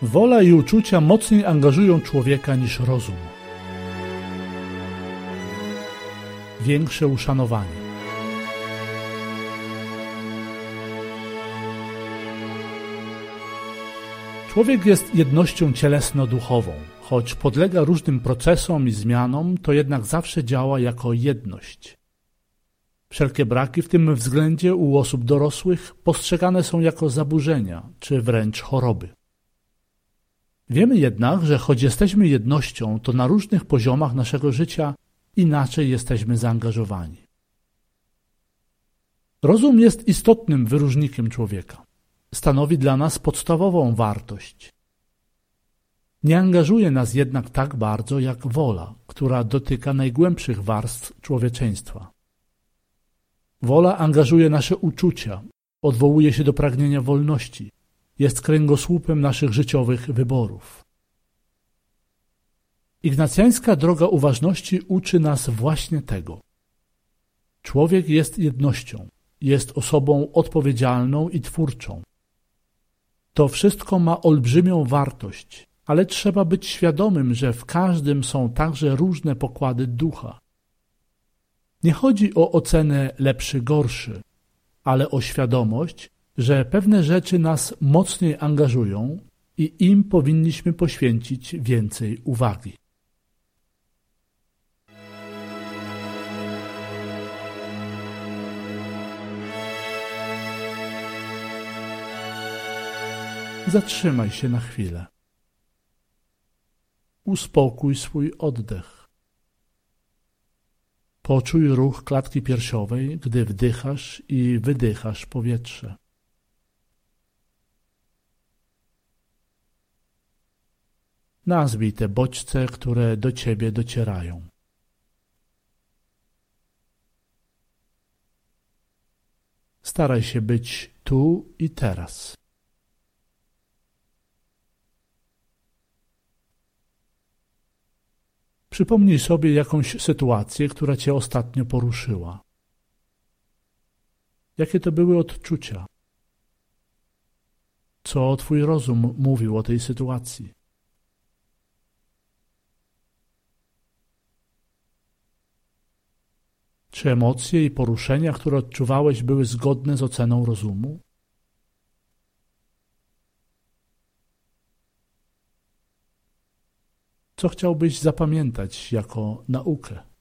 Wola i uczucia mocniej angażują człowieka niż rozum. Większe uszanowanie. Człowiek jest jednością cielesno-duchową. Choć podlega różnym procesom i zmianom, to jednak zawsze działa jako jedność. Wszelkie braki w tym względzie u osób dorosłych postrzegane są jako zaburzenia czy wręcz choroby. Wiemy jednak, że choć jesteśmy jednością, to na różnych poziomach naszego życia inaczej jesteśmy zaangażowani. Rozum jest istotnym wyróżnikiem człowieka. Stanowi dla nas podstawową wartość. Nie angażuje nas jednak tak bardzo jak wola, która dotyka najgłębszych warstw człowieczeństwa. Wola angażuje nasze uczucia, odwołuje się do pragnienia wolności, jest kręgosłupem naszych życiowych wyborów. Ignacjańska droga uważności uczy nas właśnie tego. Człowiek jest jednością, jest osobą odpowiedzialną i twórczą. To wszystko ma olbrzymią wartość, ale trzeba być świadomym, że w każdym są także różne pokłady ducha. Nie chodzi o ocenę lepszy-gorszy, ale o świadomość, że pewne rzeczy nas mocniej angażują i im powinniśmy poświęcić więcej uwagi. Zatrzymaj się na chwilę. Uspokój swój oddech. Poczuj ruch klatki piersiowej, gdy wdychasz i wydychasz powietrze. Nazwij te bodźce, które do ciebie docierają. Staraj się być tu i teraz. Przypomnij sobie jakąś sytuację, która cię ostatnio poruszyła. Jakie to były odczucia? Co twój rozum mówił o tej sytuacji? Czy emocje i poruszenia, które odczuwałeś, były zgodne z oceną rozumu? Co chciałbyś zapamiętać jako naukę?